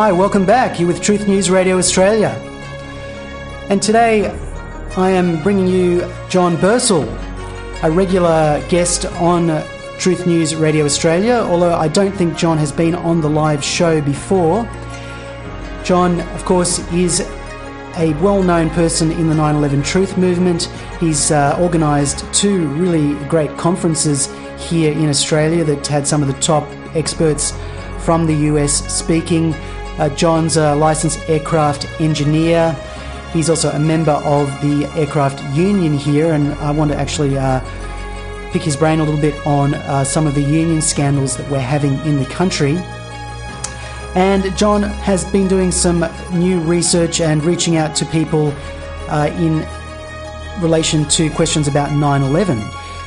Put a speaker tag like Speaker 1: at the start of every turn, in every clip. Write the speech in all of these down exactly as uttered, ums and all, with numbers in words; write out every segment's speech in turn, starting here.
Speaker 1: Hi, welcome back. You're with Truth News Radio Australia. And today I am bringing you John Bursell, a regular guest on Truth News Radio Australia, although I don't think John has been on the live show before. John, of course, is a well-known person in the nine eleven Truth movement. He's uh, organised two really great conferences here in Australia that had some of the top experts from the U S speaking. Uh, John's a licensed aircraft engineer. He's also a member of the aircraft union here, and I want to actually uh, pick his brain a little bit on uh, some of the union scandals that we're having in the country. And John has been doing some new research and reaching out to people uh, in relation to questions about nine eleven.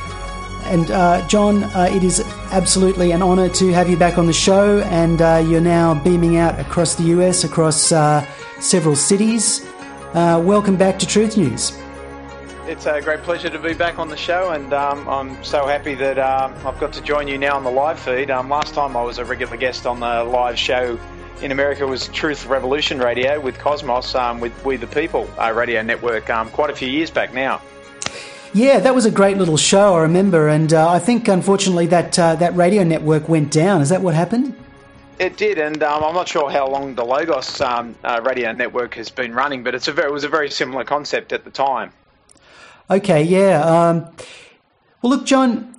Speaker 1: And uh, John, uh, it is absolutely an honour to have you back on the show, and uh, you're now beaming out across the U S, across uh, several cities. Uh, welcome back to Truth News.
Speaker 2: It's a great pleasure to be back on the show, and um, I'm so happy that um, I've got to join you now on the live feed. Um, last time I was a regular guest on the live show in America was Truth Revolution Radio with Cosmos, um, with We the People uh, radio network, um, quite a few years back now.
Speaker 1: Yeah, that was a great little show, I remember, and uh, I think, unfortunately, that uh, that radio network went down. Is that what happened?
Speaker 2: It did, and um, I'm not sure how long the Logos um, uh, radio network has been running, but it's a very, it was a very similar concept at the time.
Speaker 1: Okay, yeah. Um, well, look, John,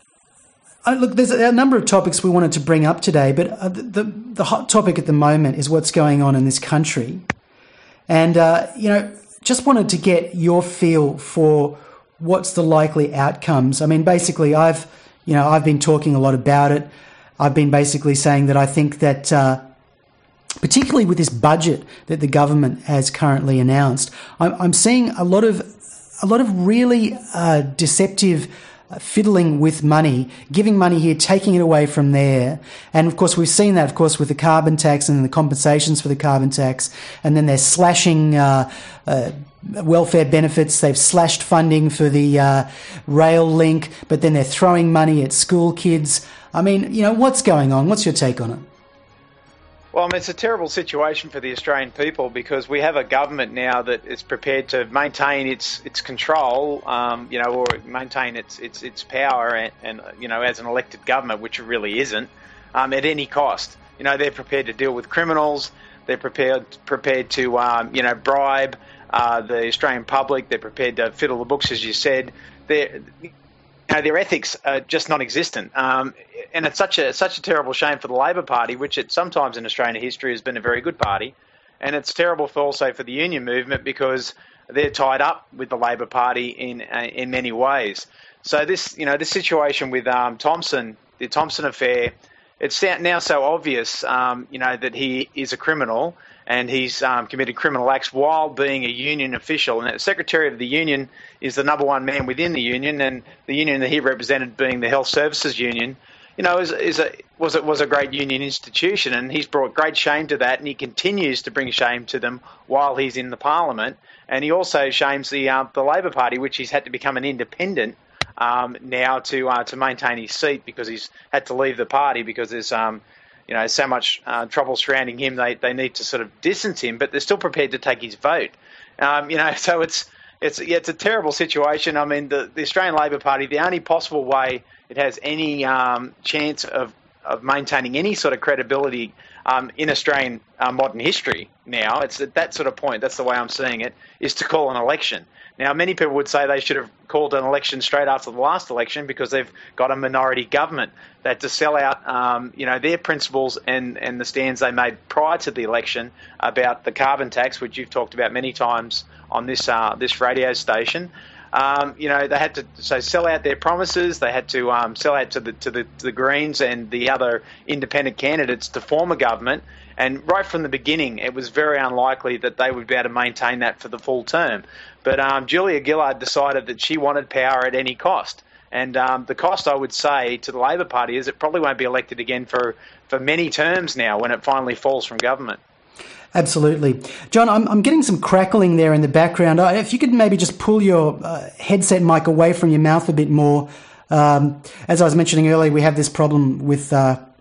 Speaker 1: uh, look, there's a number of topics we wanted to bring up today, but uh, the, the, the hot topic at the moment is what's going on in this country. And, uh, you know, just wanted to get your feel for what's the likely outcomes. I mean, basically, I've, you know, I've been talking a lot about it. I've been basically saying that I think that, uh, particularly with this budget that the government has currently announced, I'm, I'm seeing a lot of, a lot of really uh, deceptive uh, fiddling with money, giving money here, taking it away from there. And of course, we've seen that, of course, with the carbon tax and the compensations for the carbon tax. And then they're slashing uh, uh, welfare benefits. They've slashed funding for the uh, rail link, but then they're throwing money at school kids. I mean, you know, what's going on? What's your take on it?
Speaker 2: Well, I mean, it's a terrible situation for the Australian people because we have a government now that is prepared to maintain its its control, um, you know, or maintain its its its power, and, and you know, as an elected government, which it really isn't, um, at any cost. You know, they're prepared to deal with criminals. They're prepared prepared to um, you know bribe uh, the Australian public. They're prepared to fiddle the books, as you said. They're You know, their ethics are just non-existent, um, and it's such a such a terrible shame for the Labor Party, which at sometimes in Australian history has been a very good party, and it's terrible for also for the union movement because they're tied up with the Labor Party in uh, in many ways. So this you know this situation with um, Thompson, the Thompson affair, it's now so obvious, um, you know, that he is a criminal. And he's um, committed criminal acts while being a union official. And the Secretary of the Union is the number one man within the union, and the union that he represented, being the Health Services Union, you know, is, is a was a, was a great union institution, and he's brought great shame to that, and he continues to bring shame to them while he's in the Parliament. And he also shames the uh, the Labor Party, which he's had to become an independent um, now to uh, to maintain his seat because he's had to leave the party because there's um. You know, so much uh, trouble surrounding him, they, they need to sort of distance him, but they're still prepared to take his vote. Um, you know, so it's it's yeah, it's a terrible situation. I mean, the, the Australian Labor Party, the only possible way it has any um, chance of, of maintaining any sort of credibility um, in Australian uh, modern history now, it's at that sort of point, that's the way I'm seeing it, is to call an election. Now, many people would say they should have called an election straight after the last election because they've got a minority government that to sell out, um, you know, their principles and, and the stands they made prior to the election about the carbon tax, which you've talked about many times on this uh, this radio station. Um, you know, they had to so sell out their promises. They had to um, sell out to the to the to the Greens and the other independent candidates to form a government. And right from the beginning, it was very unlikely that they would be able to maintain that for the full term. But um, Julia Gillard decided that she wanted power at any cost. And um, the cost, I would say, to the Labor Party is it probably won't be elected again for, for many terms now when it finally falls from government.
Speaker 1: Absolutely. John, I'm, I'm getting some crackling there in the background. If you could maybe just pull your uh, headset mic away from your mouth a bit more. Um, as I was mentioning earlier, we have this problem with uh,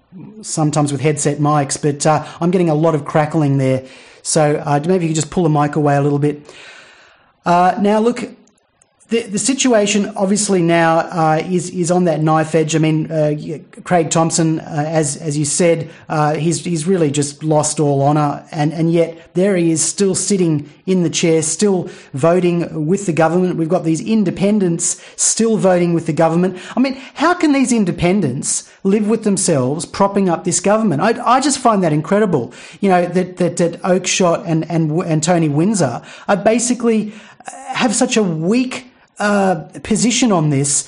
Speaker 1: sometimes with headset mics, but uh, I'm getting a lot of crackling there. So uh, maybe you could just pull the mic away a little bit. Uh, now, look, the, the situation obviously now uh, is is on that knife edge. I mean, uh, Craig Thompson, uh, as as you said, uh, he's he's really just lost all honour, and, and yet there he is still sitting in the chair, still voting with the government. We've got these independents still voting with the government. I mean, how can these independents live with themselves propping up this government? I, I just find that incredible. You know, that that, that Oakeshott and, and, and Tony Windsor are basically have such a weak Uh, position on this.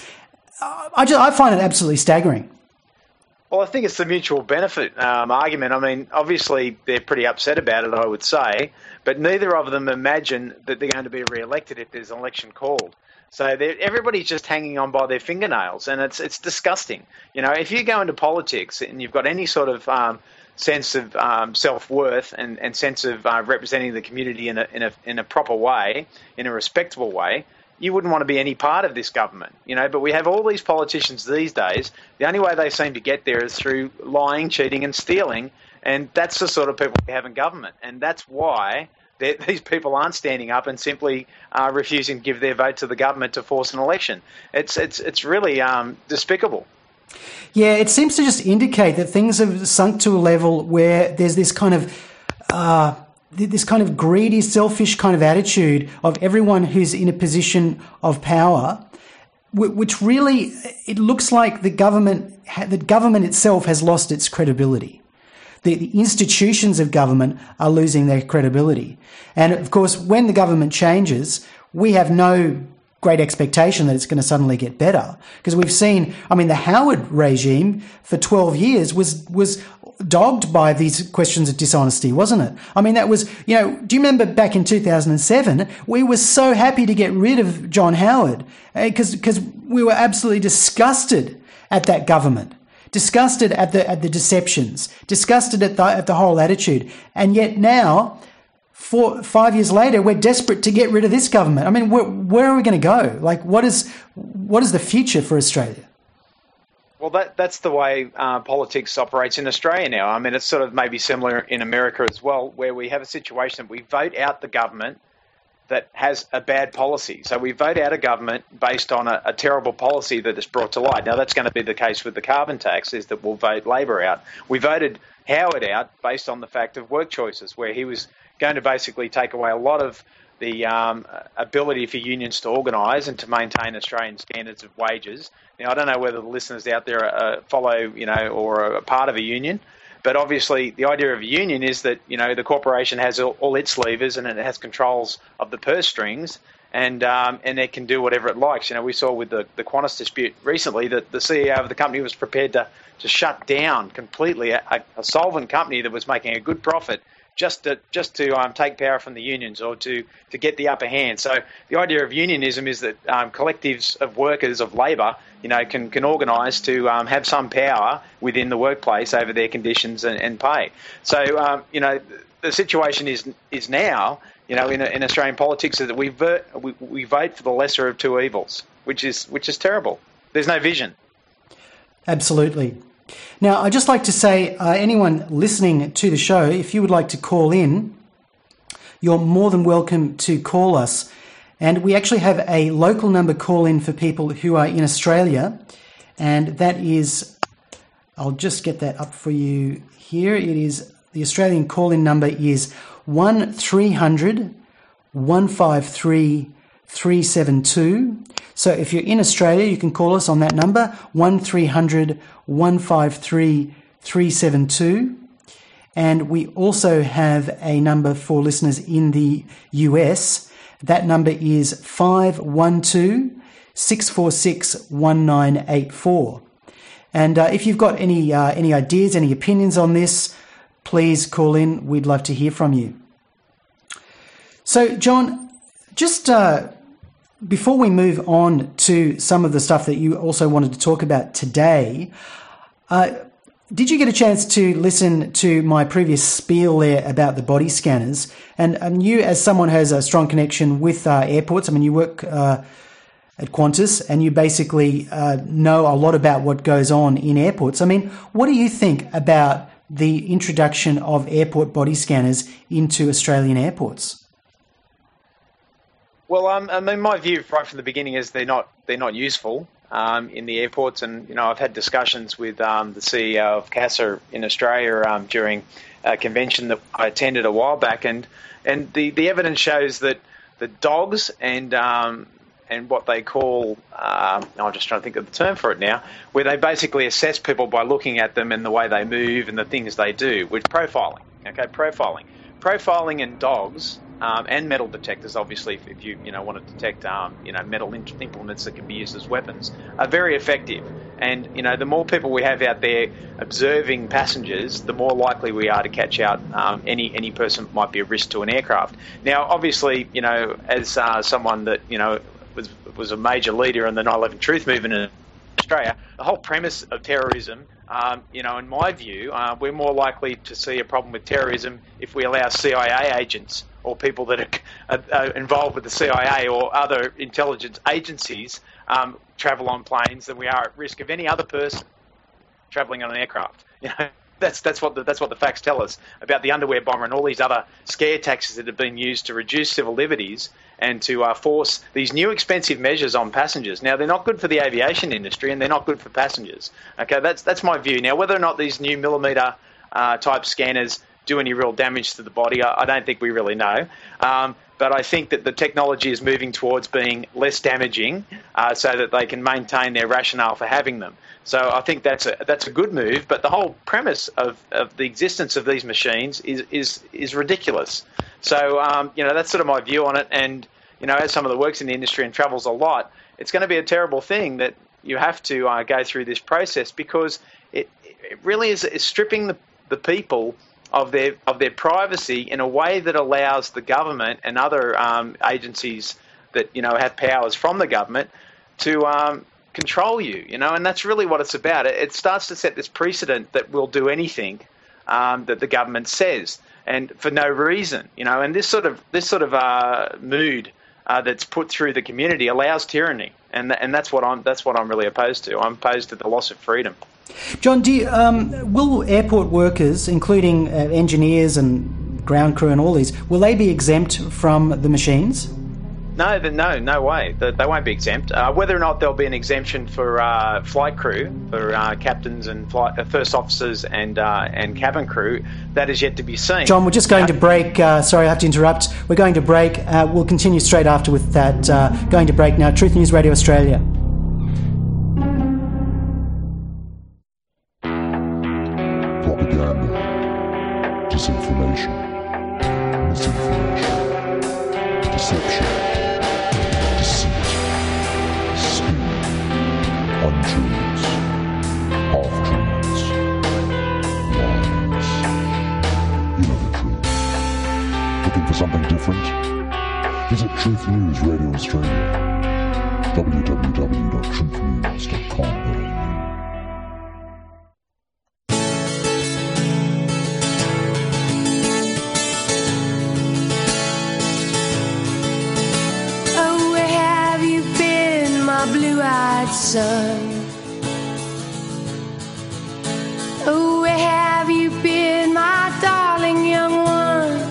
Speaker 1: I, just, I find it absolutely staggering.
Speaker 2: Well, I think it's the mutual benefit um, argument. I mean, obviously they're pretty upset about it, I would say, but neither of them imagine that they're going to be re-elected if there's an election called. So everybody's just hanging on by their fingernails, and it's it's disgusting. You know, if you go into politics and you've got any sort of um, sense of um, self-worth and, and sense of uh, representing the community in a, in a in a proper way, in a respectable way, you wouldn't want to be any part of this government, you know, but we have all these politicians these days. The only way they seem to get there is through lying, cheating and stealing, and that's the sort of people we have in government, and that's why these people aren't standing up and simply uh, refusing to give their vote to the government to force an election. It's it's it's really um, despicable.
Speaker 1: Yeah, it seems to just indicate that things have sunk to a level where there's this kind of uh, this kind of greedy, selfish kind of attitude of everyone who's in a position of power, which really, it looks like the government, the government itself has lost its credibility. The, the institutions of government are losing their credibility. And of course, when the government changes, we have no great expectation that it's going to suddenly get better. Because we've seen, I mean, the Howard regime for twelve years was, was dogged by these questions of dishonesty, wasn't it? I mean, that was, you know, do you remember back in two thousand seven, we were so happy to get rid of John Howard because because we were absolutely disgusted at that government, disgusted at the at the deceptions, disgusted at the, at the whole attitude. And yet now, four, five years later, we're desperate to get rid of this government. I mean, where, where are we going to go? Like, what is what is the future for Australia?
Speaker 2: Well, that that's the way uh, politics operates in Australia now. I mean, it's sort of maybe similar in America as well, where we have a situation that we vote out the government that has a bad policy. So we vote out a government based on a, a terrible policy that is brought to light. Now, that's going to be the case with the carbon tax, is that we'll vote Labor out. We voted Howard out based on the fact of work choices, where he was going to basically take away a lot of the um, ability for unions to organise and to maintain Australian standards of wages. Now, I don't know whether the listeners out there uh, follow, you know, or are a part of a union, but obviously the idea of a union is that, you know, the corporation has all, all its levers and it has controls of the purse strings, and um, and it can do whatever it likes. You know, we saw with the, the Qantas dispute recently that the C E O of the company was prepared to, to shut down completely a, a solvent company that was making a good profit just to just to um, take power from the unions, or to, to get the upper hand. So the idea of unionism is that um, collectives of workers, of labour, you know, can, can organise to um, have some power within the workplace over their conditions and, and pay. So, um, you know, the situation is is now, you know, in, in Australian politics, is that we, ver- we we vote for the lesser of two evils, which is which is terrible. There's no vision.
Speaker 1: Absolutely. Now, I'd just like to say, uh, anyone listening to the show, if you would like to call in, you're more than welcome to call us. And we actually have a local number call-in for people who are in Australia, and that is, I'll just get that up for you here. It is, the Australian call-in number is one three hundred, one five three, three seven two. So if you're in Australia, you can call us on that number, one three hundred, one five three, three seven two. And we also have a number for listeners in the U S. That number is five one two, six four six, one nine eight four. And uh, if you've got any uh, any ideas, any opinions on this, please call in. We'd love to hear from you. So, John, just uh, before we move on to some of the stuff that you also wanted to talk about today, uh, did you get a chance to listen to my previous spiel there about the body scanners? And um, you, as someone who has a strong connection with uh, airports, I mean, you work uh, at Qantas, and you basically uh, know a lot about what goes on in airports. I mean, what do you think about the introduction of airport body scanners into Australian airports?
Speaker 2: Well, um, I mean, my view right from the beginning is they're not they're not useful um, in the airports, and you know, I've had discussions with um, the C E O of CASA in Australia um, during a convention that I attended a while back, and and the, the evidence shows that the dogs and um, and what they call um, I'm just trying to think of the term for it now, where they basically assess people by looking at them and the way they move and the things they do, with profiling. Okay, profiling, profiling in dogs. Um, and metal detectors, obviously, if, if you you know want to detect um, you know metal implements that can be used as weapons, are very effective. And you know the more people we have out there observing passengers, the more likely we are to catch out um, any any person that might be a risk to an aircraft. Now, obviously, you know as uh, someone that you know was was a major leader in the nine eleven Truth movement in Australia, the whole premise of terrorism. Um, you know, in my view, uh, we're more likely to see a problem with terrorism if we allow C I A agents or people that are, are, are involved with the C I A or other intelligence agencies um, travel on planes than we are at risk of any other person travelling on an aircraft. You know, that's that's what the, that's what the facts tell us about the underwear bomber and all these other scare tactics that have been used to reduce civil liberties and to uh, force these new expensive measures on passengers. Now, they're not good for the aviation industry and they're not good for passengers. Okay, that's that's my view. Now, whether or not these new millimetre uh, type scanners do any real damage to the body, I, I don't think we really know. Um, but I think that the technology is moving towards being less damaging uh, so that they can maintain their rationale for having them. So I think that's a that's a good move. But the whole premise of, of the existence of these machines is is is ridiculous. So um, you know that's sort of my view on it. And you know, as someone that works in the industry and travels a lot, it's going to be a terrible thing that you have to uh, go through this process because it it really is, is stripping the the people of their of their privacy in a way that allows the government and other um, agencies that you know have powers from the government to um, control you. You know, and that's really what it's about. It, it starts to set this precedent that we'll do anything um, that the government says, and for no reason. You know, and this sort of this sort of uh, mood uh, that's put through the community allows tyranny, and th- and that's what I'm that's what I'm really opposed to. I'm opposed to the loss of freedom.
Speaker 1: John, do you, um, will airport workers, including uh, engineers and ground crew and all these, will they be exempt from the machines?
Speaker 2: No, the, no, no way. They, they won't be exempt. Uh, whether or not there'll be an exemption for uh, flight crew, for uh, captains and flight, uh, first officers and uh, and cabin crew, that is yet to be seen.
Speaker 1: John, we're just going to break. Uh, sorry, I have to interrupt. We're going to break. Uh, we'll continue straight after with that. Uh, going to break now. Truth News Radio Australia.
Speaker 3: Propaganda, disinformation, misinformation, deception, deceit, scheme, untruths, half-truths, lies. You know the truth. Looking for something different? Visit Truth News Radio Australia, w w w dot truth news dot com.
Speaker 4: Blue-eyed son, oh, where have you been, my darling young one?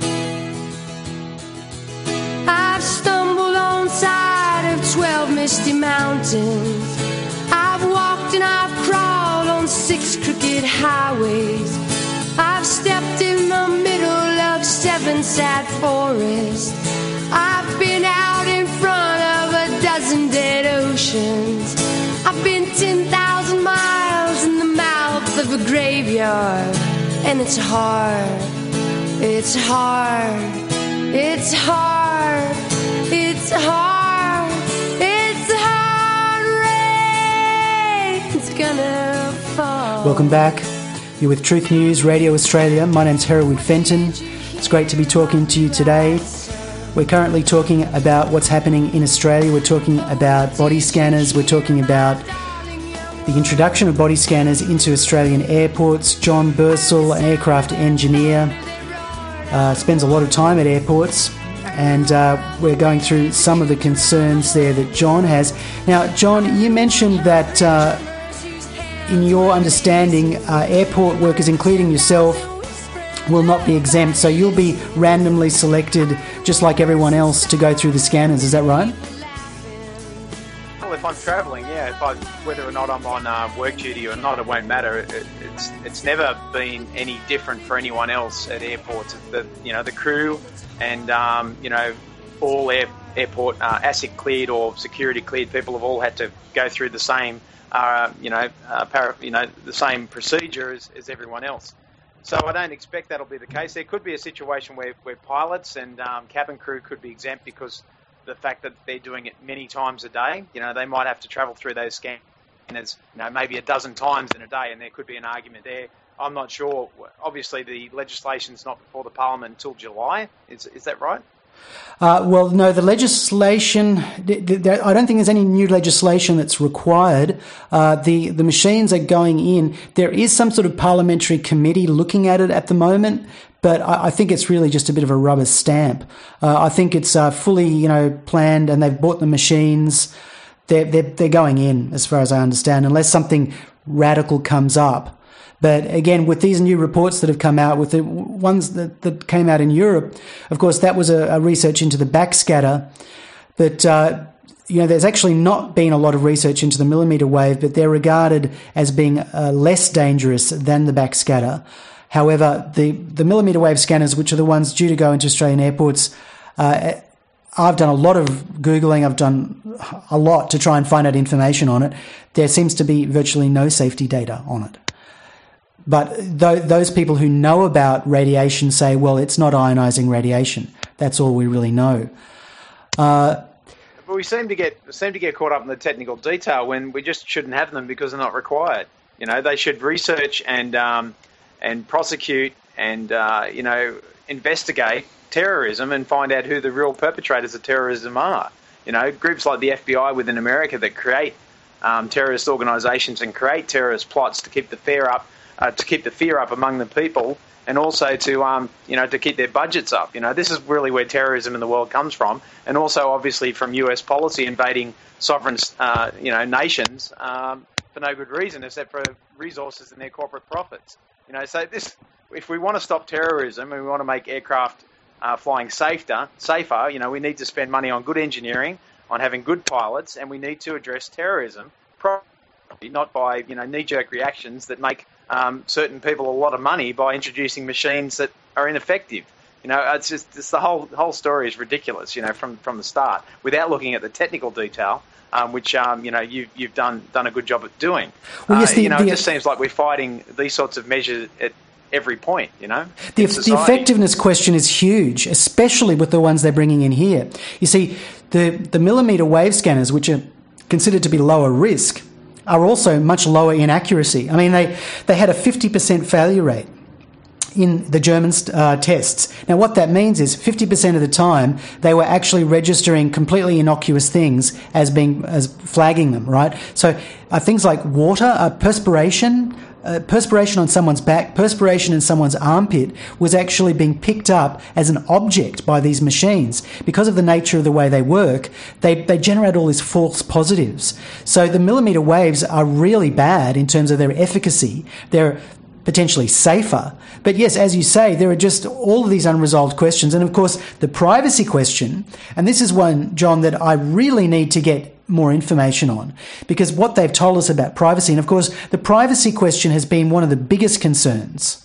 Speaker 4: I've stumbled on side of twelve misty mountains. I've walked and I've crawled on six crooked highways. I've stepped in the middle of seven sad forests. I've been out in front of a dozen dead oceans. I've been ten thousand miles in the mouth of a graveyard. And it's hard, it's hard, it's hard, it's hard, it's hard, rain's gonna fall.
Speaker 1: Welcome back. You're with Truth News Radio Australia. My name's Hereward Fenton. It's great to be talking to you today. We're currently talking about what's happening in Australia. We're talking about body scanners. We're talking about the introduction of body scanners into Australian airports. John Bursell, an aircraft engineer, uh, spends a lot of time at airports. and uh, we're going through some of the concerns there that John has. Now, John, you mentioned that uh, in your understanding, uh, airport workers, including yourself, will not be exempt, so you'll be randomly selected, just like everyone else, to go through the scanners. Is that right?
Speaker 2: Well, if I'm travelling, yeah, if I, whether or not I'm on uh, work duty or not, it won't matter. It, it's it's never been any different for anyone else at airports. The you know the crew and um, you know all air, airport uh, ASIC cleared or security cleared people have all had to go through the same uh, you know uh, para, you know the same procedure as, as everyone else. So I don't expect that'll be the case. There could be a situation where, where pilots and um, cabin crew could be exempt because the fact that they're doing it many times a day. You know, they might have to travel through those scanners, you know, maybe a dozen times in a day, and there could be an argument there. I'm not sure. Obviously, the legislation's not before the Parliament until July. Is is that right?
Speaker 1: Uh, well, no, the legislation, I don't think there's any new legislation that's required. Uh, the, the machines are going in. There is some sort of parliamentary committee looking at it at the moment, but I, I think it's really just a bit of a rubber stamp. Uh, I think it's uh, fully, you know, planned, and they've bought the machines. They're, they're, they're going in, as far as I understand, unless something radical comes up. But again, with these new reports that have come out, with the ones that, that came out in Europe, of course, that was a, a research into the backscatter. But, uh, you know, there's actually not been a lot of research into the millimetre wave, but they're regarded as being uh, less dangerous than the backscatter. However, the, the millimetre wave scanners, which are the ones due to go into Australian airports, uh, I've done a lot of Googling. I've done a lot to try and find out information on it. There seems to be virtually no safety data on it. But th- those people who know about radiation say, well, it's not ionising radiation. That's all we really know. Uh,
Speaker 2: but we seem to get seem to get caught up in the technical detail when we just shouldn't have them because they're not required. You know, they should research and um, and prosecute and uh, you know investigate terrorism and find out who the real perpetrators of terrorism are. You know, groups like the F B I within America that create um, terrorist organisations and create terrorist plots to keep the fear up. Uh, to keep the fear up among the people, and also to um, you know to keep their budgets up. You know, this is really where terrorism in the world comes from, and also obviously from U S policy invading sovereign uh, you know nations um, for no good reason except for resources and their corporate profits. You know, so this if we want to stop terrorism and we want to make aircraft uh, flying safer, safer, you know, we need to spend money on good engineering, on having good pilots, and we need to address terrorism properly, not by you know knee-jerk reactions that make Um, certain people a lot of money by introducing machines that are ineffective. You know, it's just it's the whole whole story is ridiculous. You know, from, from the start, without looking at the technical detail, um, which um, you know you've you've done done a good job at doing.
Speaker 1: Well, yes, the,
Speaker 2: uh, you know,
Speaker 1: the,
Speaker 2: it just seems like we're fighting these sorts of measures at every point. You know,
Speaker 1: the, the effectiveness question is huge, especially with the ones they're bringing in here. You see, the the millimetre wave scanners, which are considered to be lower risk, are also much lower in accuracy. I mean, they, they had a fifty percent failure rate in the German uh, tests. Now, what that means is fifty percent of the time they were actually registering completely innocuous things as being as flagging them, right? So uh, things like water, uh, perspiration, uh, perspiration on someone's back, perspiration in someone's armpit was actually being picked up as an object by these machines. Because of the nature of the way they work, they, they generate all these false positives. So the millimetre waves are really bad in terms of their efficacy. They're potentially safer. But yes, as you say, there are just all of these unresolved questions. And of course, the privacy question, and this is one, John, that I really need to get more information on, because what they've told us about privacy, and of course, the privacy question has been one of the biggest concerns.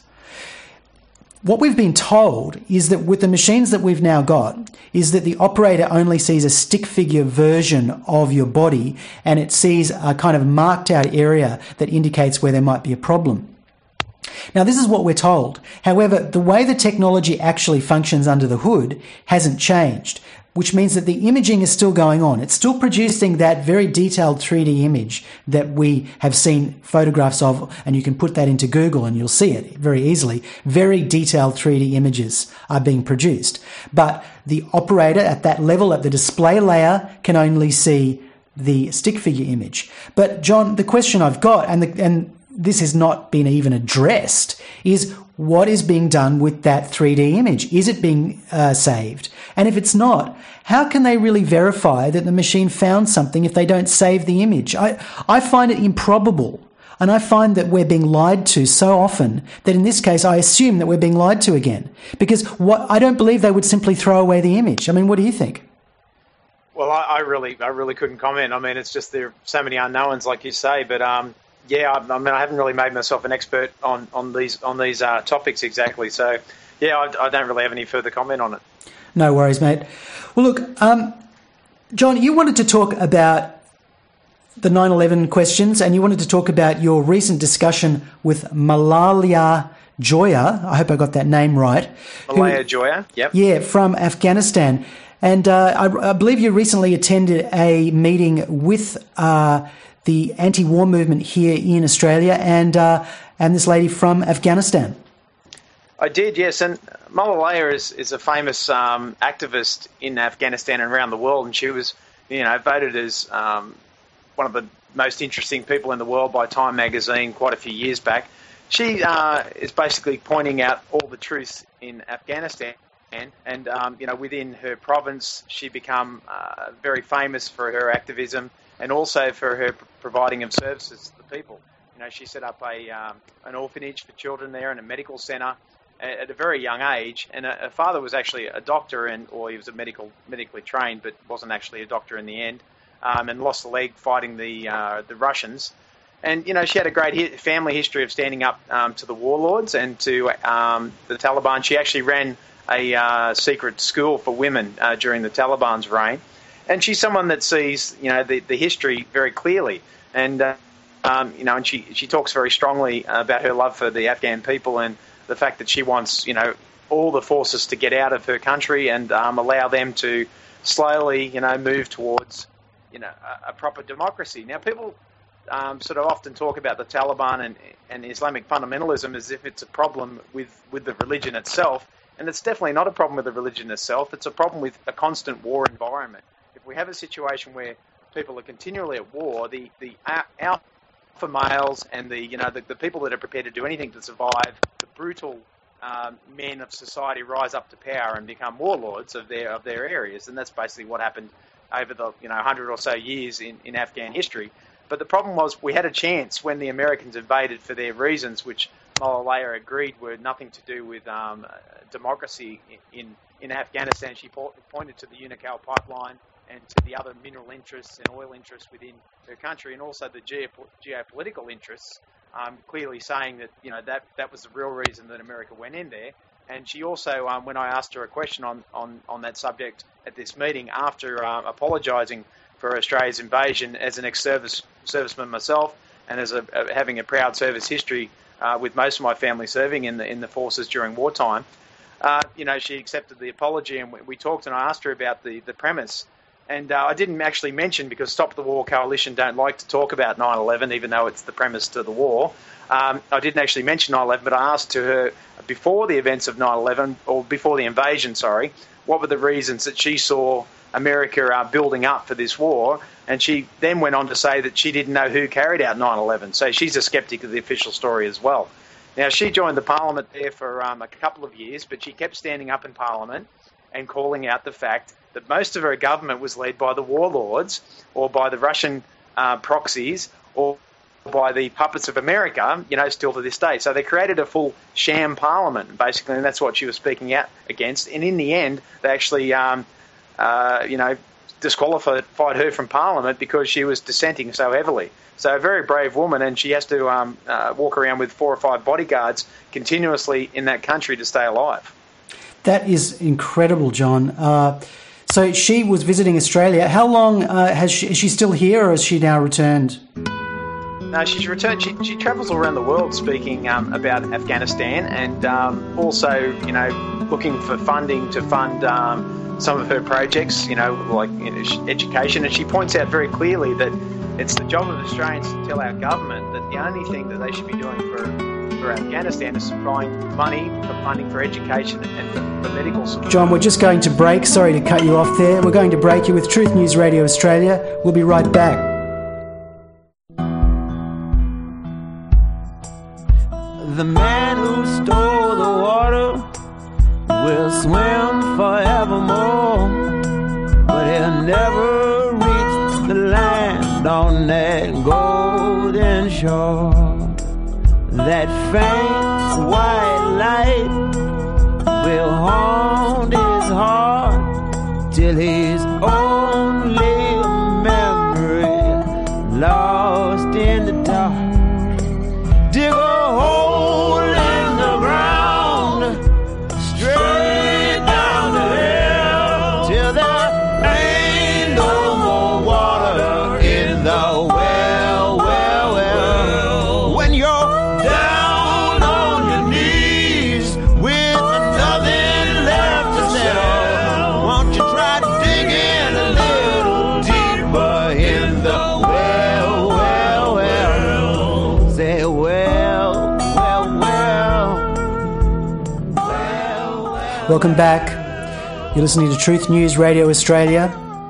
Speaker 1: What we've been told is that with the machines that we've now got, is that the operator only sees a stick figure version of your body, and it sees a kind of marked out area that indicates where there might be a problem. Now, this is what we're told. However, the way the technology actually functions under the hood hasn't changed, which means that the imaging is still going on. It's still producing that very detailed three D image that we have seen photographs of, and you can put that into Google and you'll see it very easily. Very detailed three D images are being produced. But the operator at that level, at the display layer, can only see the stick figure image. But John, the question I've got, and the, and this has not been even addressed, is what is being done with that three D image? Is it being uh, saved? And if it's not, how can they really verify that the machine found something if they don't save the image? I, I find it improbable. And I find that we're being lied to so often that in this case, I assume that we're being lied to again. Because what, I don't believe they would simply throw away the image. I mean, what do you think?
Speaker 2: Well, I, I really, I really couldn't comment. I mean, it's just there are so many unknowns, like you say. But um, yeah, I, I mean, I haven't really made myself an expert on, on these on these uh, topics exactly. So yeah, I, I don't really have any further comment on it.
Speaker 1: No worries, mate. Well, look, um, John, you wanted to talk about the nine eleven questions, and you wanted to talk about your recent discussion with Malalia Joya. I hope I got that name right.
Speaker 2: Malalia Joya, yep.
Speaker 1: Yeah, from Afghanistan. And uh, I, I believe you recently attended a meeting with uh, the anti-war movement here in Australia and uh, and this lady from Afghanistan.
Speaker 2: I did, yes. And Malalia is, is a famous um, activist in Afghanistan and around the world, and she was, you know, voted as um, one of the most interesting people in the world by Time magazine quite a few years back. She uh, is basically pointing out all the truth in Afghanistan, and um, you know, within her province, she become uh, very famous for her activism and also for her providing of services to the people. You know, she set up a um, an orphanage for children there and a medical centre at a very young age. And her father was actually a doctor, and or he was a medical medically trained, but wasn't actually a doctor in the end. Um, and lost a leg fighting the uh, the Russians. And, you know, she had a great hi- family history of standing up um, to the warlords and to um, the Taliban. She actually ran a uh, secret school for women uh, during the Taliban's reign. And she's someone that sees, you know, the, the history very clearly. And, uh, um, you know, and she, she talks very strongly about her love for the Afghan people and the fact that she wants, you know, all the forces to get out of her country and um, allow them to slowly, you know, move towards you know, a, a proper democracy. Now, people um, sort of often talk about the Taliban and, and Islamic fundamentalism as if it's a problem with, with the religion itself, and it's definitely not a problem with the religion itself. It's a problem with a constant war environment. If we have a situation where people are continually at war, the, the alpha males and the, you know, the, the people that are prepared to do anything to survive, the brutal um, men of society rise up to power and become warlords of their of their areas, and that's basically what happened over the you know hundred or so years in, in Afghan history. But the problem was we had a chance when the Americans invaded for their reasons, which Malalia agreed were nothing to do with um, democracy in, in Afghanistan. She po- pointed to the Unocal pipeline and to the other mineral interests and oil interests within her country, and also the geopo- geopolitical interests, um, clearly saying that you know that, that was the real reason that America went in there. And she also, um, when I asked her a question on, on, on that subject at this meeting, after uh, apologising for Australia's invasion as an ex-service serviceman myself, and as a, a, having a proud service history uh, with most of my family serving in the in the forces during wartime, uh, you know, she accepted the apology, and we, we talked, and I asked her about the, the premise. And uh, I didn't actually mention, because Stop the War Coalition don't like to talk about nine eleven, even though it's the premise to the war. Um, I didn't actually mention nine eleven, but I asked to her before the events of nine eleven, or before the invasion, sorry, what were the reasons that she saw America uh, building up for this war? And she then went on to say that she didn't know who carried out nine eleven. So she's a skeptic of the official story as well. Now, she joined the parliament there for um, a couple of years, but she kept standing up in parliament and calling out the fact that most of her government was led by the warlords or by the Russian uh, proxies or by the puppets of America, you know, still to this day. So they created a full sham parliament, basically, and that's what she was speaking out against. And in the end, they actually, um, uh, you know, disqualified her from parliament because she was dissenting so heavily. So a very brave woman, and she has to um, uh, walk around with four or five bodyguards continuously in that country to stay alive.
Speaker 1: That is incredible, John. Uh, so she was visiting Australia. How long uh, has she, is she still here, or has she now returned?
Speaker 2: No, she's returned. She, she travels all around the world speaking um, about Afghanistan, and um, also, you know, looking for funding to fund um, some of her projects, you know, like you know, education. And she points out very clearly that it's the job of Australians to tell our government that the only thing that they should be doing for, for Afghanistan is supplying money for funding for education and for, for medical support.
Speaker 1: John, we're just going to break. Sorry to cut you off there. We're going to break you with Truth News Radio Australia. We'll be right back.
Speaker 5: the man who stole the water will swim forevermore, but he'll never reach the land on that golden shore. That faint white light will haunt his heart till he's only a memory lost in the dark. Dig a hole in the ground, straight down the hill, till there ain't no more water in the well, well, well. When you're down on your knees with nothing left to sell, won't you try to dig in a little deeper in the well, well, well. Say well.
Speaker 1: Welcome back. You're listening to Truth News Radio Australia.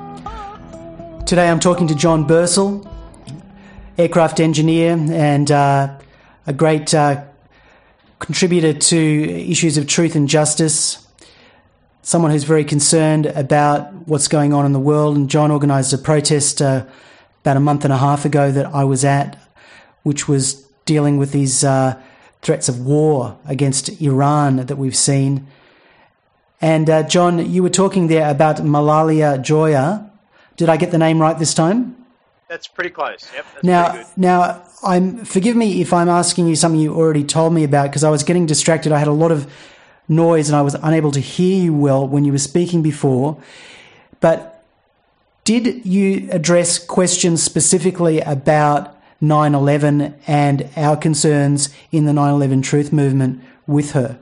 Speaker 1: Today I'm talking to John Bursell, aircraft engineer and uh, a great uh, contributor to issues of truth and justice, someone who's very concerned about what's going on in the world. And John organised a protest uh, about a month and a half ago that I was at, which was dealing with these uh, threats of war against Iran that we've seen. And uh, John, you were talking there about Malalia Joya. Did I get the name right this time?
Speaker 2: That's pretty close. Yep. That's
Speaker 1: now,
Speaker 2: pretty good.
Speaker 1: now, I'm forgive me if I'm asking you something you already told me about, because I was getting distracted. I had a lot of noise and I was unable to hear you well when you were speaking before. But did you address questions specifically about nine eleven and our concerns in the nine eleven Truth Movement with her?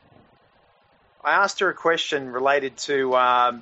Speaker 2: I asked her a question related to um,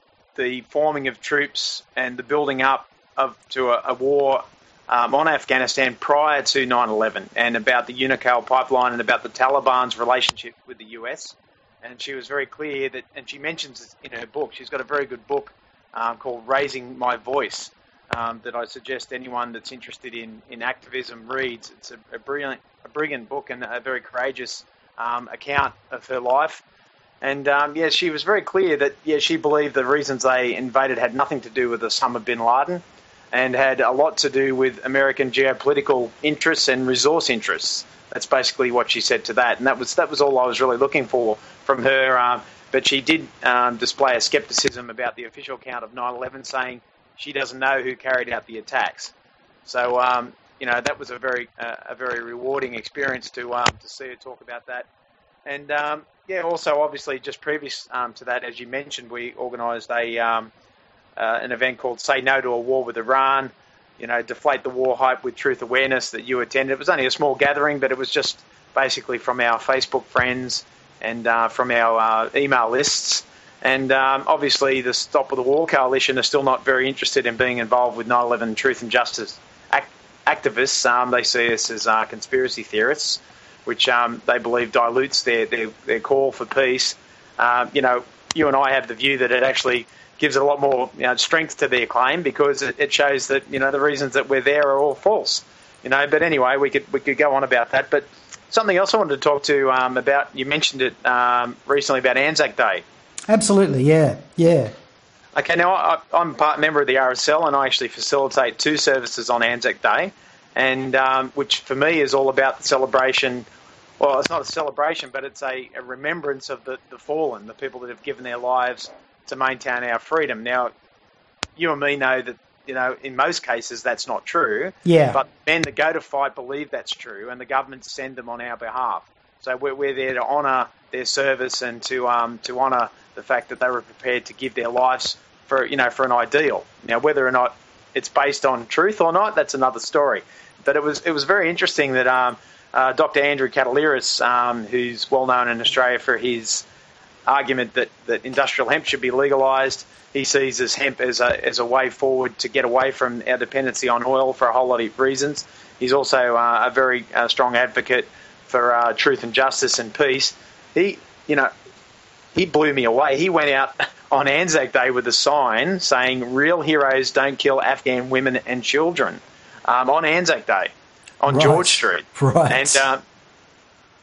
Speaker 2: the forming of troops and the building up of to a, a war um, on Afghanistan prior to nine eleven, and about the Unocal pipeline and about the Taliban's relationship with the U S. And she was very clear that, and she mentions in her book, she's got a very good book um, called Raising My Voice um, that I suggest anyone that's interested in, in activism reads. It's a, a brilliant, a brilliant book and a very courageous um, account of her life. And, um, yeah, she was very clear that, yeah, she believed the reasons they invaded had nothing to do with Osama bin Laden and had a lot to do with American geopolitical interests and resource interests. That's basically what she said to that. And that was that was all I was really looking for from her. Um, but she did um, display a skepticism about the official account of nine eleven, saying she doesn't know who carried out the attacks. So, um, you know, that was a very uh, a very rewarding experience to um, to see her talk about that. And, um, yeah, also, obviously, just previous um, to that, as you mentioned, we organised a um, uh, an event called Say No to a War with Iran, you know, deflate the war hype with truth awareness that you attended. It was only a small gathering, but it was just basically from our Facebook friends and uh, from our uh, email lists. And um, obviously, the Stop the War Coalition are still not very interested in being involved with nine eleven truth and justice act- activists. Um, they see us as uh, conspiracy theorists, which um, they believe dilutes their, their, their call for peace. Um, you know, you and I have the view that it actually gives a lot more you know, strength to their claim, because it, it shows that, you know, the reasons that we're there are all false. You know, but anyway, we could we could go on about that. But something else I wanted to talk to um, about, you mentioned it um, recently about Anzac Day.
Speaker 1: Absolutely, yeah, yeah.
Speaker 2: Okay, now I, I'm a part member of the R S L, and I actually facilitate two services on Anzac Day, and um, which for me is all about the celebration. Well, it's not a celebration, but it's a, a remembrance of the, the fallen, the people that have given their lives to maintain our freedom. Now, you and me know that, you know, in most cases that's not true.
Speaker 1: Yeah.
Speaker 2: But men that go to fight believe that's true, and the governments send them on our behalf. So we're, we're there to honour their service and to um, to honour the fact that they were prepared to give their lives for, you know, for an ideal. Now, whether or not it's based on truth or not, that's another story. But it was it was very interesting that um, uh, Doctor Andrew Cataliris, um, who's well known in Australia for his argument that, that industrial hemp should be legalised, he sees as hemp as a as a way forward to get away from our dependency on oil for a whole lot of reasons. He's also uh, a very uh, strong advocate for uh, truth and justice and peace. He, you know, he blew me away. He went out on Anzac Day with a sign saying, "Real heroes don't kill Afghan women and children," um, on Anzac Day on
Speaker 1: right.
Speaker 2: George Street.
Speaker 1: Right.
Speaker 2: And um,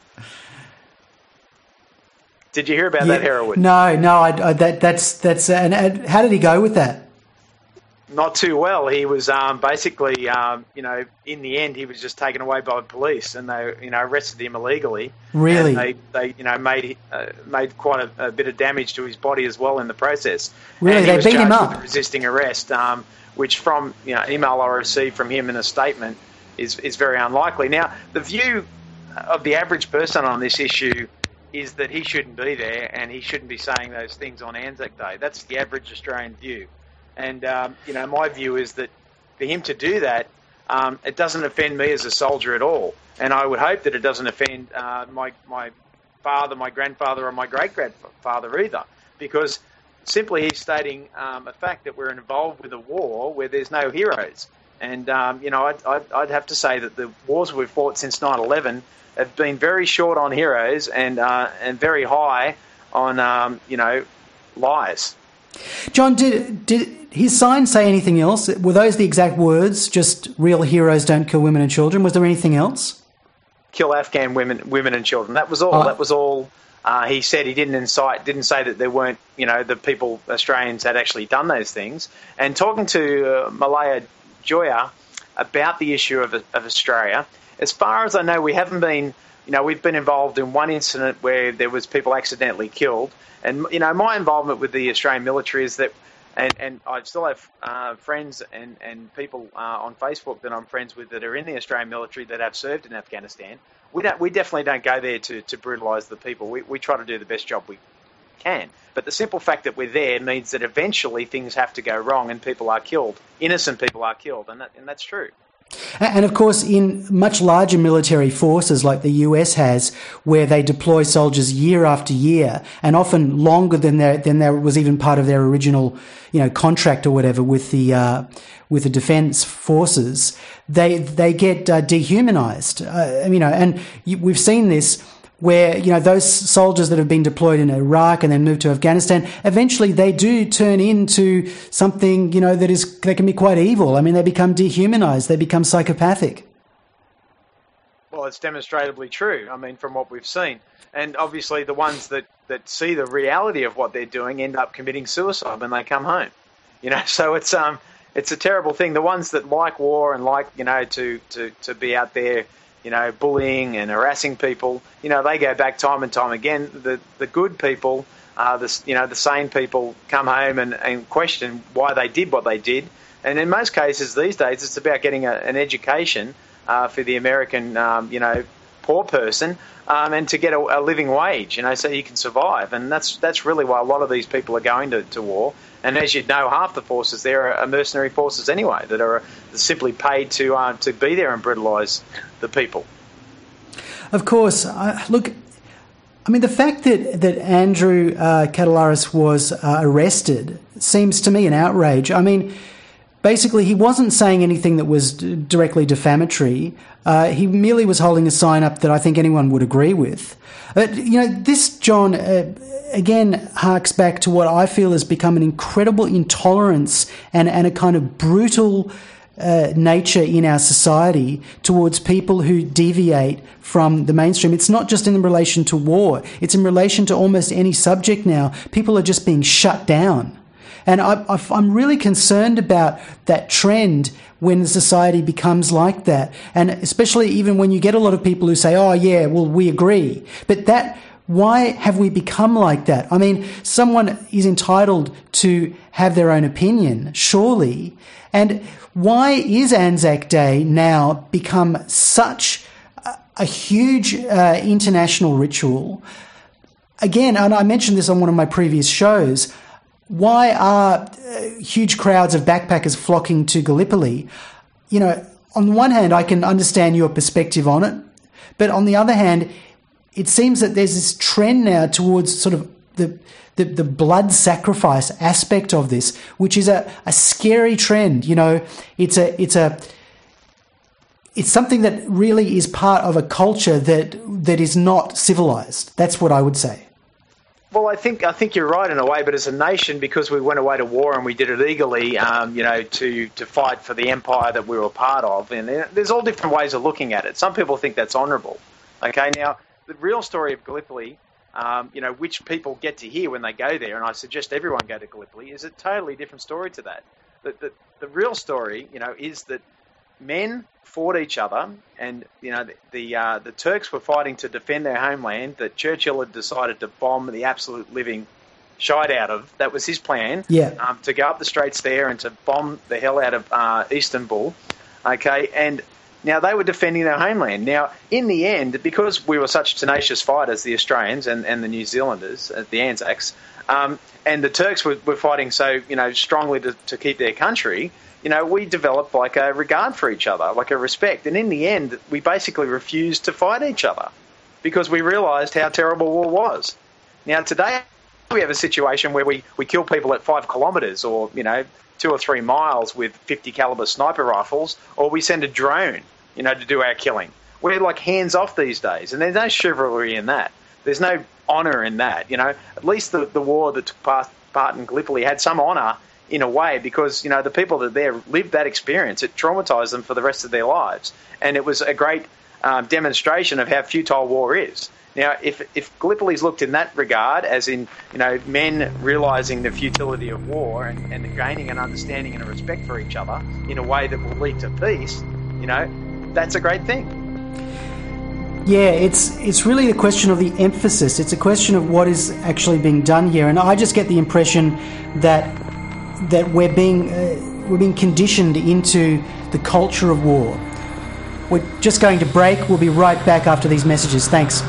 Speaker 2: Did you hear about
Speaker 1: Yeah.
Speaker 2: that, Hereward?
Speaker 1: No, no. I, I, that that's that's. And, and how did he go with that?
Speaker 2: Not too well. He was um, basically, um, you know, in the end, he was just taken away by the police, and they, you know, arrested him illegally.
Speaker 1: Really?
Speaker 2: And they, they, you know, made uh, made quite a, a bit of damage to his body as well in the process.
Speaker 1: Really,
Speaker 2: and he
Speaker 1: they
Speaker 2: was
Speaker 1: beat him
Speaker 2: charged
Speaker 1: up?
Speaker 2: with resisting arrest, um, which, from you know, email I received from him in a statement, is is very unlikely. Now, the view of the average person on this issue is that he shouldn't be there, and he shouldn't be saying those things on Anzac Day. That's the average Australian view. And, um, you know, my view is that for him to do that, um, it doesn't offend me as a soldier at all. And I would hope that it doesn't offend uh, my, my father, my grandfather, or my great-grandfather either, because simply he's stating um, a fact that we're involved with a war where there's no heroes. And, um, you know, I'd, I'd, I'd have to say that the wars we've fought since nine eleven have been very short on heroes and, uh, and very high on, um, you know, lies.
Speaker 1: John, did did his sign say anything else? Were those the exact words? Just real heroes don't kill women and children. Was there anything else?
Speaker 2: Kill Afghan women, women and children. That was all.
Speaker 1: Oh.
Speaker 2: That was all. Uh, he said he didn't incite, didn't say that there weren't, you know, the people Australians had actually done those things. And talking to uh, Malaya Joya about the issue of, of Australia, as far as I know, we haven't been, you know, we've been involved in one incident where there was people accidentally killed. And, you know, my involvement with the Australian military is that, and, and I still have uh, friends and, and people uh, on Facebook that I'm friends with that are in the Australian military that have served in Afghanistan. We don't, we definitely don't go there to, to brutalise the people. We, we try to do the best job we can. But the simple fact that we're there means that eventually things have to go wrong and people are killed. Innocent people are killed, and that, and that's true.
Speaker 1: And of course, in much larger military forces like the U S has, where they deploy soldiers year after year, and often longer than there than there was even part of their original, you know, contract or whatever with the uh, with the defence forces, they they get uh, dehumanised. Uh, you know, and we've seen this where, you know, those soldiers that have been deployed in Iraq and then moved to Afghanistan, eventually they do turn into something, you know, that is, they can be quite evil. I mean, they become dehumanized. They become psychopathic.
Speaker 2: Well, it's demonstrably true, I mean, from what we've seen. And obviously the ones that, that see the reality of what they're doing end up committing suicide when they come home. You know, so it's um it's a terrible thing. The ones that like war and like, you know, to, to, to be out there, you know, bullying and harassing people, you know, they go back time and time again. The the good people, uh, the, you know, the sane people come home and, and question why they did what they did. And in most cases these days, it's about getting a, an education uh, for the American, um, you know, poor person um, and to get a, a living wage, you know, so you can survive. And that's that's really why a lot of these people are going to, to war. And as you know, half the forces there are mercenary forces anyway that are simply paid to uh, to be there and brutalise the people.
Speaker 1: Of course. Uh, look, I mean, the fact that, that Andrew uh, Katelaris was uh, arrested seems to me an outrage. I mean, basically, he wasn't saying anything that was d- directly defamatory. Uh, he merely was holding a sign up that I think anyone would agree with. But, you know, this, John, uh, again, harks back to what I feel has become an incredible intolerance and, and a kind of brutal uh, nature in our society towards people who deviate from the mainstream. It's not just in relation to war. It's in relation to almost any subject now. People are just being shut down. And I, I'm really concerned about that trend when the society becomes like that. And especially even when you get a lot of people who say, oh, yeah, well, we agree. But that, why have we become like that? I mean, someone is entitled to have their own opinion, surely. And why is Anzac Day now become such a, a huge uh, international ritual? Again, and I mentioned this on one of my previous shows, why are uh, huge crowds of backpackers flocking to Gallipoli? You know, on the one hand, I can understand your perspective on it, but on the other hand, it seems that there's this trend now towards sort of the the, the blood sacrifice aspect of this, which is a, a scary trend. You know, it's a it's a it's something that really is part of a culture that that is not civilized. That's what I would say.
Speaker 2: Well, I think I think you're right in a way, but as a nation, because we went away to war and we did it legally, um, you know, to, to fight for the empire that we were part of, and there's all different ways of looking at it. Some people think that's honourable. Okay, now the real story of Gallipoli um, you know, which people get to hear when they go there, and I suggest everyone go to Gallipoli, is a totally different story to that. The, the, the real story, you know, is that men fought each other, and, you know, the the, uh, the Turks were fighting to defend their homeland that Churchill had decided to bomb the absolute living shite out of. That was his plan,
Speaker 1: yeah.
Speaker 2: um, to go up the Straits there and to bomb the hell out of uh, Istanbul, okay, and now they were defending their homeland. Now, in the end, because we were such tenacious fighters, the Australians and, and the New Zealanders, uh, the Anzacs, um, and the Turks were, were fighting so, you know, strongly to, to keep their country, you know, we developed like a regard for each other, like a respect. And in the end, we basically refused to fight each other because we realised how terrible war was. Now, today, we have a situation where we, we kill people at five kilometres or, you know, two or three miles with fifty caliber sniper rifles, or we send a drone, you know, to do our killing. We're like hands off these days, and there's no chivalry in that. There's no honour in that, you know. At least the, the war that took part, part in Gallipoli had some honour in a way because, you know, the people that there lived that experience. It traumatised them for the rest of their lives. And it was a great um, demonstration of how futile war is. Now, if if Gallipoli's looked in that regard, as in, you know, men realising the futility of war and, and gaining an understanding and a respect for each other in a way that will lead to peace, you know, that's a great thing.
Speaker 1: Yeah, it's it's really a question of the emphasis. It's a question of what is actually being done here, and I just get the impression that that we're being uh, we're being conditioned into the culture of war. We're just going to break. We'll be right back after these messages. Thanks.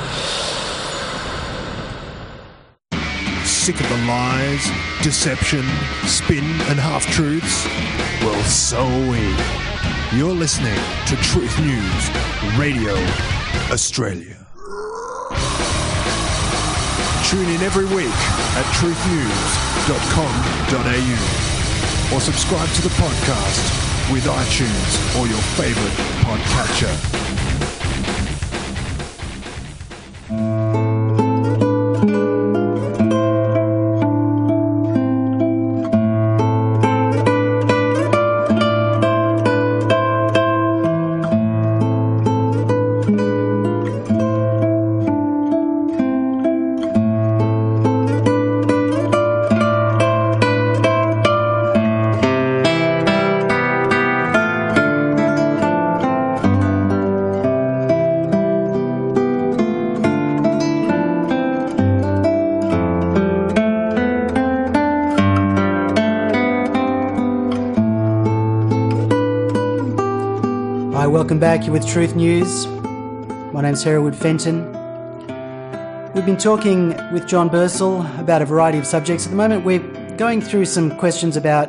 Speaker 6: Sick of the lies, deception, spin and half-truths? Well, so are we. You're listening to Truth News Radio Australia. Tune in every week at truth news dot com dot a u or subscribe to the podcast with iTunes or your favourite podcatcher.
Speaker 1: Welcome back. You're with Truth News. My name's Hereward Fenton. We've been talking with John Bursell about a variety of subjects. At the moment, we're going through some questions about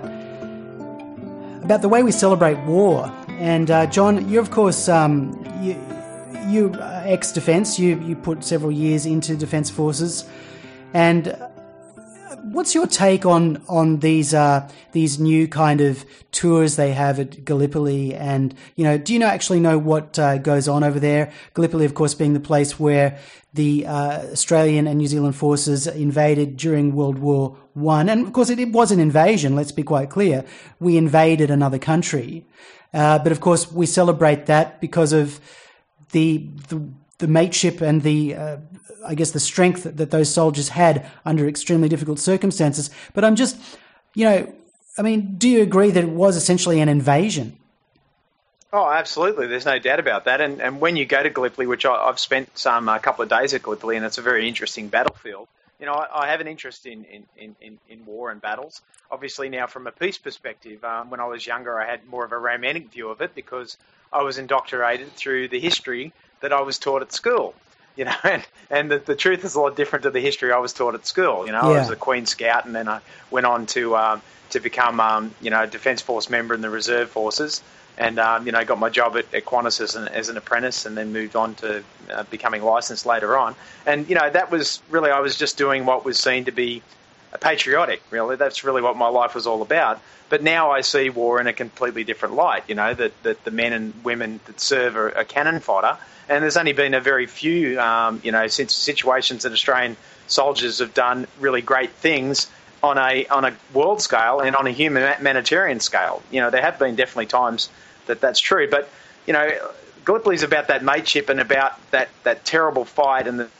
Speaker 1: about the way we celebrate war. And uh, John, you're of course um, you, you uh, ex-defence. You you put several years into Defence Forces, and what's your take on on these uh, these new kind of tours they have at Gallipoli? And, you know, do you know actually know what uh, goes on over there? Gallipoli, of course, being the place where the uh, Australian and New Zealand forces invaded during World War One, and of course it, it was an invasion. Let's be quite clear. We invaded another country, uh, but of course we celebrate that because of the the, the mateship and the uh, I guess the strength that those soldiers had under extremely difficult circumstances. But I'm just, you know, I mean, do you agree that it was essentially an invasion?
Speaker 2: Oh, absolutely. There's no doubt about that. And and when you go to Gallipoli, which I, I've spent some a couple of days at Gallipoli, and it's a very interesting battlefield. You know, I, I have an interest in, in, in, in war and battles. Obviously, now from a peace perspective, um, when I was younger, I had more of a romantic view of it because I was indoctrinated through the history that I was taught at school. You know, and, and the, the truth is a lot different to the history I was taught at school. You know, yeah. I was a Queen Scout, and then I went on to um, to become, um, you know, a Defence Force member in the Reserve Forces, and um, you know, got my job at, at Qantas as an, as an apprentice, and then moved on to uh, becoming licensed later on. And you know, that was really, I was just doing what was seen to be patriotic. Really, that's really what my life was all about. But now I see war in a completely different light. You know, that, that the men and women that serve are a cannon fodder. And there's only been a very few, um, you know, since situations that Australian soldiers have done really great things on a on a world scale and on a humanitarian scale. You know, there have been definitely times that that's true. But, you know, Gallipoli's about that mateship and about that, that terrible fight and the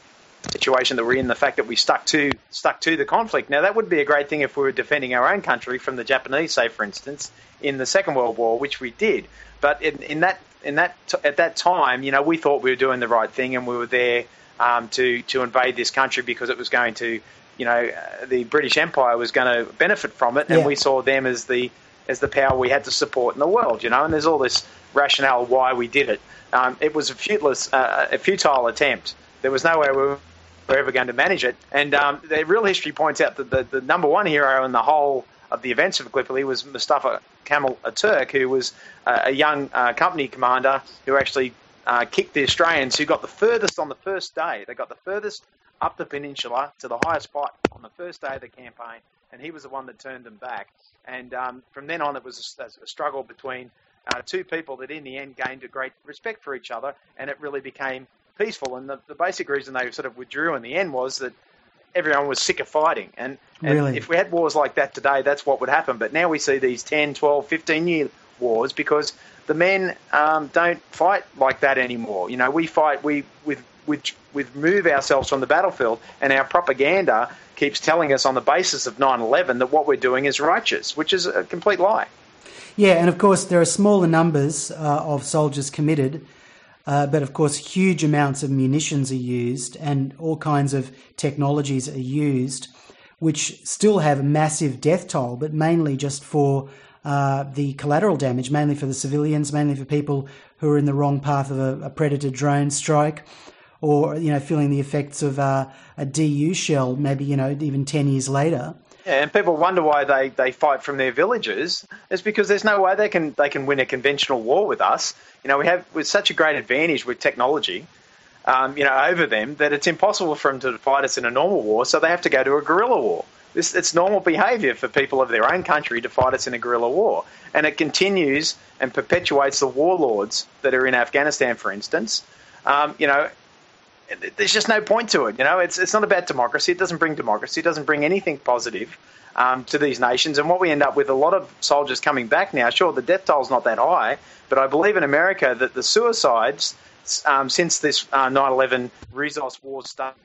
Speaker 2: situation that we're in, the fact that we stuck to stuck to the conflict. Now, that would be a great thing if we were defending our own country from the Japanese, say, for instance, in the Second World War, which we did. But in, in that in that at that time, you know, we thought we were doing the right thing, and we were there um, to to invade this country because it was going to, you know, uh, the British Empire was going to benefit from it, and
Speaker 1: yeah.
Speaker 2: we saw them as the as the power we had to support in the world, you know. And there's all this rationale why we did it. Um, it was a futile, uh, a futile attempt. There was no way we were ever going to manage it. And um, the real history points out that the, the number one hero in the whole of the events of Gallipoli was Mustafa Kemal Atatürk, who was uh, a young uh, company commander who actually uh, kicked the Australians, who got the furthest on the first day. They got the furthest up the peninsula to the highest spot on the first day of the campaign, and he was the one that turned them back. And um, from then on, it was a, a struggle between uh, two people that in the end gained a great respect for each other, and it really became peaceful. And the, the basic reason they sort of withdrew in the end was that everyone was sick of fighting. And, and
Speaker 1: really?
Speaker 2: if we had wars like that today, that's what would happen. But now we see these ten, twelve, fifteen-year wars because the men um, don't fight like that anymore. You know, we fight, we with with we move ourselves from the battlefield, and our propaganda keeps telling us on the basis of nine eleven that what we're doing is righteous, which is a complete lie.
Speaker 1: Yeah, and of course there are smaller numbers uh, of soldiers committed, uh, but of course huge amounts of munitions are used and all kinds of technologies are used, which still have a massive death toll, but mainly just for uh, the collateral damage, mainly for the civilians, mainly for people who are in the wrong path of a, a predator drone strike, or, you know, feeling the effects of uh, a D U shell, maybe, you know, even ten years later.
Speaker 2: Yeah, and people wonder why they, they fight from their villages. It's because there's no way they can they can win a conventional war with us. You know, we have with such a great advantage with technology, um, you know, over them that it's impossible for them to fight us in a normal war. So they have to go to a guerrilla war. This it's normal behaviour for people of their own country to fight us in a guerrilla war, and it continues and perpetuates the warlords that are in Afghanistan, for instance. Um, you know. There's just no point to it, you know. It's it's not about democracy. It doesn't bring democracy. It doesn't bring anything positive um, to these nations. And what we end up with, a lot of soldiers coming back now. Sure, the death toll's not that high, but I believe in America that the suicides um, since this uh, nine eleven resource war started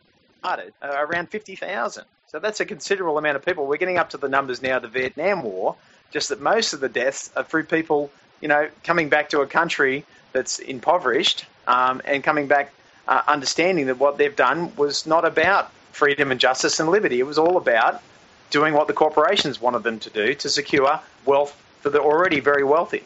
Speaker 2: are around fifty thousand. So that's a considerable amount of people. We're getting up to the numbers now of the Vietnam War, just that most of the deaths are through people, you know, coming back to a country that's impoverished um, and coming back Uh, understanding that what they've done was not about freedom and justice and liberty. It was all about doing what the corporations wanted them to do to secure wealth for the already very wealthy.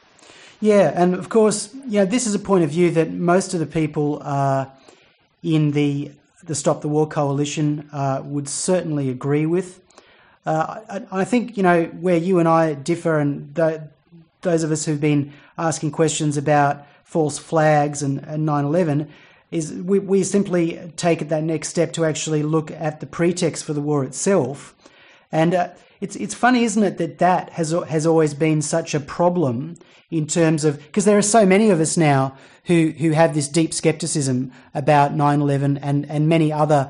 Speaker 1: Yeah, and of course, you know, this is a point of view that most of the people uh, in the the Stop the War Coalition uh, would certainly agree with. Uh, I, I think, you know, where you and I differ, and th- those of us who've been asking questions about false flags and, and nine eleven, is we, we simply take it that next step to actually look at the pretext for the war itself. And uh, it's it's funny, isn't it, that that has has always been such a problem in terms of, because there are so many of us now who, who have this deep skepticism about nine eleven and, and many other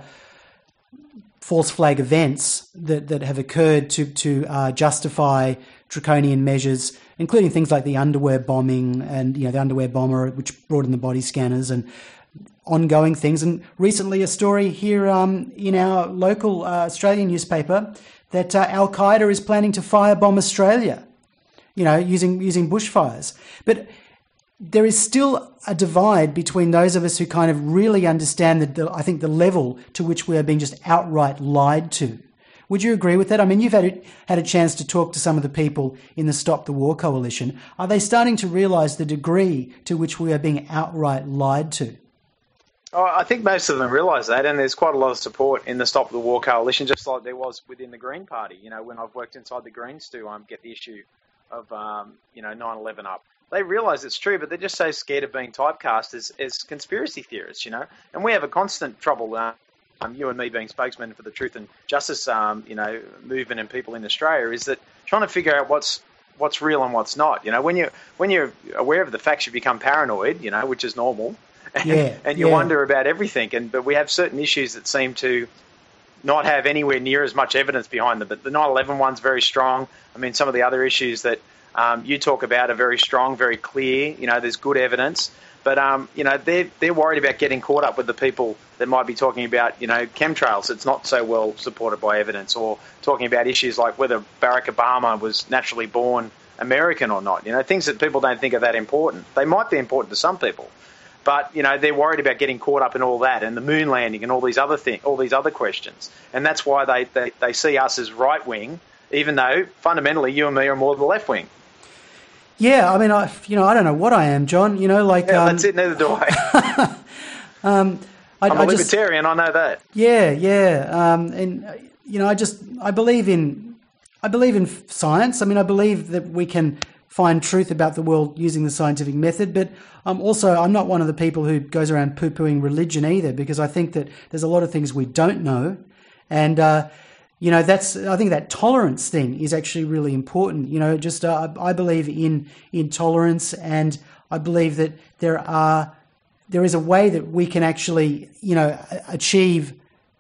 Speaker 1: false flag events that, that have occurred to, to uh, justify draconian measures, including things like the underwear bombing and, you know, the underwear bomber, which brought in the body scanners, and ongoing things. And recently a story here um, in our local uh, Australian newspaper that uh, Al-Qaeda is planning to firebomb Australia, you know, using using bushfires. But there is still a divide between those of us who kind of really understand, the, the, I think, the level to which we are being just outright lied to. Would you agree with that? I mean, you've had a, had a chance to talk to some of the people in the Stop the War Coalition. Are they starting to realise the degree to which we are being outright lied to?
Speaker 2: Oh, I think most of them realise that, and there's quite a lot of support in the Stop the War Coalition, just like there was within the Green Party. You know, when I've worked inside the Greens to um, get the issue of, um, you know, nine eleven up. They realise it's true, but they're just so scared of being typecast as, as conspiracy theorists, you know. And we have a constant trouble, uh, um, you and me being spokesmen for the truth and justice, um, you know, movement and people in Australia, is that trying to figure out what's what's real and what's not. You know, when you when you're aware of the facts, you become paranoid, you know, which is normal. And,
Speaker 1: yeah,
Speaker 2: and you
Speaker 1: yeah.
Speaker 2: wonder about everything. And but we have certain issues that seem to not have anywhere near as much evidence behind them. But the nine eleven one's very strong. I mean, some of the other issues that um, you talk about are very strong, very clear. You know, there's good evidence. But, um, you know, they're, they're worried about getting caught up with the people that might be talking about, you know, chemtrails. It's not so well supported by evidence, or talking about issues like whether Barack Obama was naturally born American or not. You know, things that people don't think are that important. They might be important to some people. But, you know, they're worried about getting caught up in all that and the moon landing and all these other things, all these other questions. And that's why they, they, they see us as right-wing, even though fundamentally you and me are more the left-wing.
Speaker 1: Yeah, I mean, I you know, I don't know what I am, John. You know, like
Speaker 2: yeah,
Speaker 1: um,
Speaker 2: that's it. Neither do I.
Speaker 1: um, I
Speaker 2: I'm a
Speaker 1: I just,
Speaker 2: libertarian. I know that.
Speaker 1: Yeah, yeah, um, and you know, I just I believe in I believe in science. I mean, I believe that we can find truth about the world using the scientific method. But um, also, I'm not one of the people who goes around poo-pooing religion either, because I think that there's a lot of things we don't know, and. Uh, You know, that's. I think that tolerance thing is actually really important. You know, just uh, I believe in in tolerance, and I believe that there are there is a way that we can actually, you know, achieve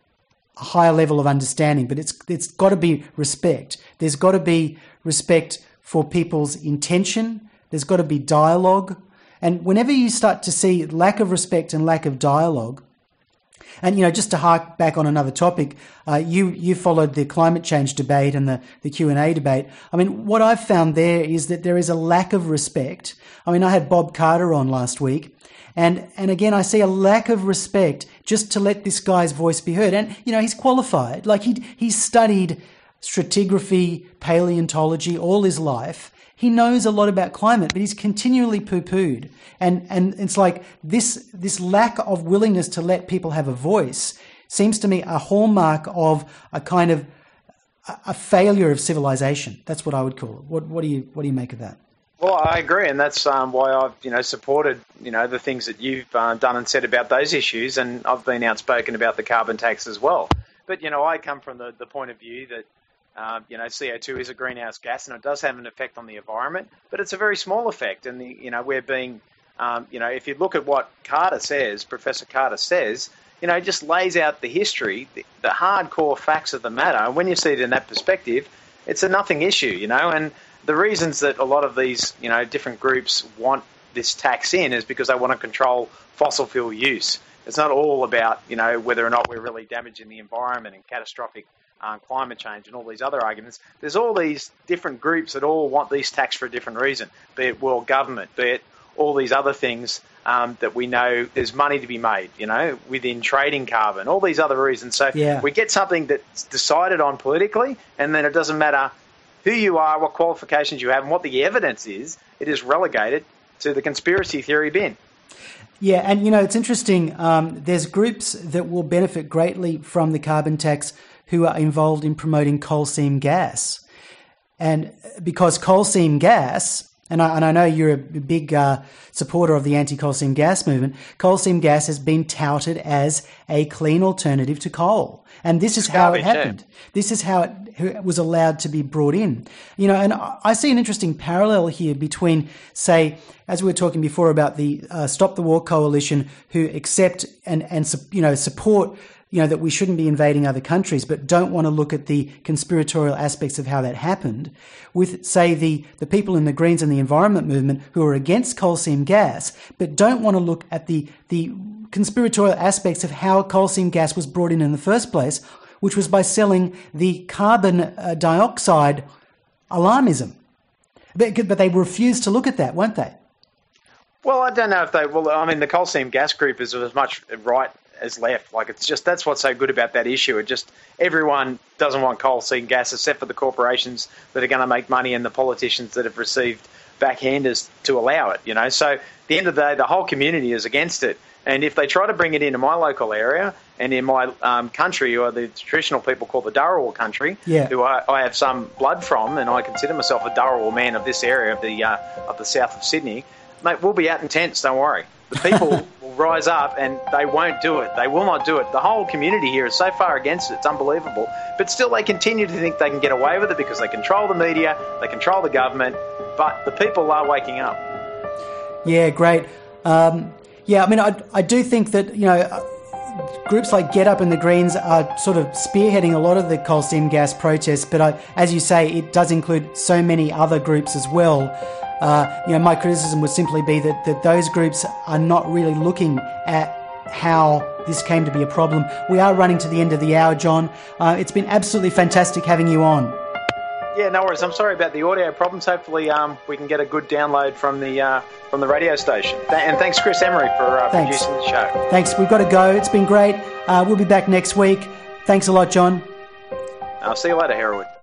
Speaker 1: a higher level of understanding. But it's it's got to be respect. There's got to be respect for people's intention. There's got to be dialogue, and whenever you start to see lack of respect and lack of dialogue. And, you know, just to hark back on another topic, uh, you you followed the climate change debate and the, the Q and A debate. I mean, what I've found there is that there is a lack of respect. I mean, I had Bob Carter on last week, and, and again, I see a lack of respect just to let this guy's voice be heard. And, you know, he's qualified. Like, he he's studied stratigraphy, paleontology all his life. He knows a lot about climate, but he's continually poo-pooed. And and it's like this this lack of willingness to let people have a voice seems to me a hallmark of a kind of a failure of civilization. That's what I would call it. What what do you what do you make of that?
Speaker 2: Well, I agree, and that's um, why I've you know supported you know the things that you've uh, done and said about those issues, and I've been outspoken about the carbon tax as well. But you know, I come from the, the point of view that uh, you know C O two is a greenhouse gas, and it does have an effect on the environment, but it's a very small effect, and the you know we're being um, you know if you look at what Carter says, Professor Carter says. You know, just lays out the history, the, the hardcore facts of the matter. And when you see it in that perspective, it's a nothing issue, you know. And the reasons that a lot of these, you know, different groups want this tax in is because they want to control fossil fuel use. It's not all about, you know, whether or not we're really damaging the environment and catastrophic um, climate change and all these other arguments. There's all these different groups that all want these tax for a different reason, be it world government, be it all these other things um, that we know there's money to be made, you know, within trading carbon, all these other reasons. So
Speaker 1: yeah.
Speaker 2: we get something that's decided on politically, and then it doesn't matter who you are, what qualifications you have, and what the evidence is, it is relegated to the conspiracy theory bin.
Speaker 1: Yeah, and, you know, it's interesting. Um, there's groups that will benefit greatly from the carbon tax who are involved in promoting coal seam gas. And because coal seam gas... And I, and I know you're a big uh, supporter of the anti-coal seam gas movement. Coal seam gas has been touted as a clean alternative to coal. And this is how it happened. This is how it was allowed to be brought in. You know, and I see an interesting parallel here between, say, as we were talking before about the uh, Stop the War Coalition, who accept and, and you know, support you know, that we shouldn't be invading other countries, but don't want to look at the conspiratorial aspects of how that happened, with, say, the, the people in the Greens and the environment movement who are against coal seam gas, but don't want to look at the, the conspiratorial aspects of how coal seam gas was brought in in the first place, which was by selling the carbon uh, dioxide alarmism. But, but they refused to look at that, weren't they?
Speaker 2: Well, I don't know if they... Well, I mean, the coal seam gas group is as much right as left. Like, it's just, that's what's so good about that issue. It just, everyone doesn't want coal seam gas except for the corporations that are going to make money and the politicians that have received backhanders to allow it, you know. So at the end of the day, the whole community is against it. And if they try to bring it into my local area and in my um, country, or the traditional people call the Dharawal country,
Speaker 1: yeah.
Speaker 2: who I, I have some blood from, and I consider myself a Dharawal man of this area, of the uh, of the south of Sydney, mate, we'll be out in tents, don't worry. The people will rise up and they won't do it. They will not do it. The whole community here is so far against it, it's unbelievable. But still they continue to think they can get away with it because they control the media, they control the government, but the people are waking up. Yeah,
Speaker 1: great. Um, yeah, I mean, I, I do think that, you know, groups like Get Up and the Greens are sort of spearheading a lot of the coal seam gas protests, but I, as you say, it does include so many other groups as well. Uh, you know, my criticism would simply be that, that those groups are not really looking at how this came to be a problem. We are running to the end of the hour, John. Uh, it's been absolutely fantastic having you on.
Speaker 2: Yeah, no worries. I'm sorry about the audio problems. Hopefully um, we can get a good download from the uh, from the radio station. Th- and thanks, Chris Emery, for uh, producing the show.
Speaker 1: Thanks. We've got to go. It's been great. Uh, we'll be back next week. Thanks a lot, John.
Speaker 2: I'll see you later, Hereward.